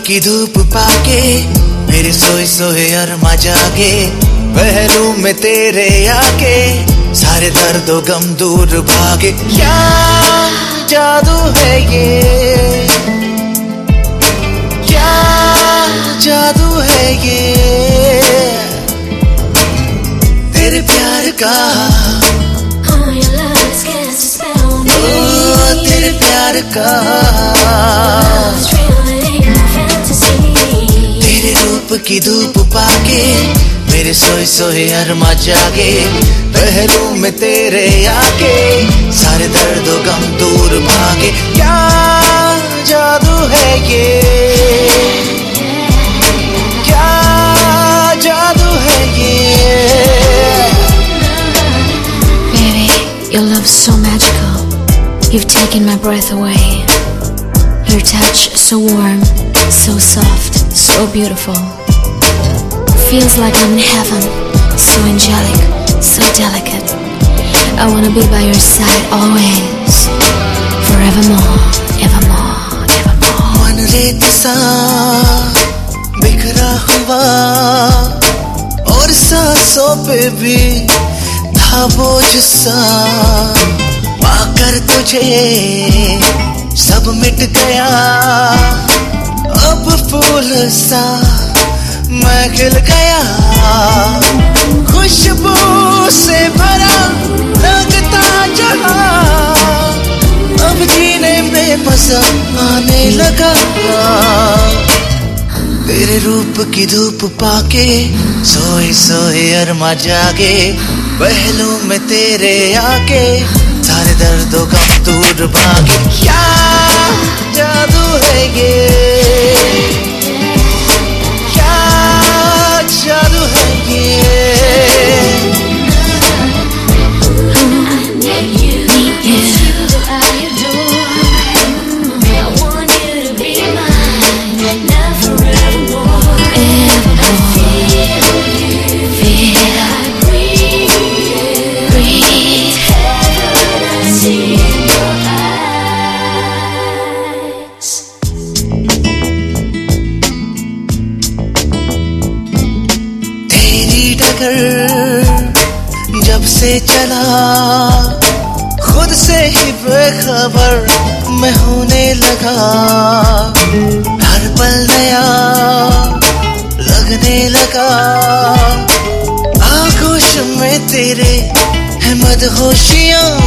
की धूप पाके मेरे सोए सोए अरमा जागे, पहलू में तेरे आके सारे दर्दों गम दूर भागे। क्या जादू है ये, क्या जादू है ये तेरे प्यार का, तेरे प्यार का। तेरे रूप की धूप पाके मेरे सोए सोए अरमा जागे, पहलू में तेरे आके सारे दर्दों गम दूर भागे। क्या जादू है ये, क्या जादू है ये। Baby, your love's so magical. You've taken my breath away. Your touch so warm, so soft, so beautiful. Feels like I'm in heaven, so angelic, so delicate. I wanna be by your side always, forevermore, evermore, evermore. मन रेत सा बिखरा हुआ और सांसों पे भी था बोझ सा, पाकर तुझे सब मिट गया। अब फूल सा मैं खिल गया, खुशबू से भरा लगता जहां, अब जीने में मजा आने लगा। तेरे रूप की धूप पाके सोए सोए अरमा जागे, पहलू में तेरे आके सारे दर्दों गम दूर भागे। क्या जादू है ये, क्या जादू है ये। जब से चला खुद से ही बेखबर मैं होने लगा, हर पल नया लगने लगा। आगोश में तेरे है मदहोशियां,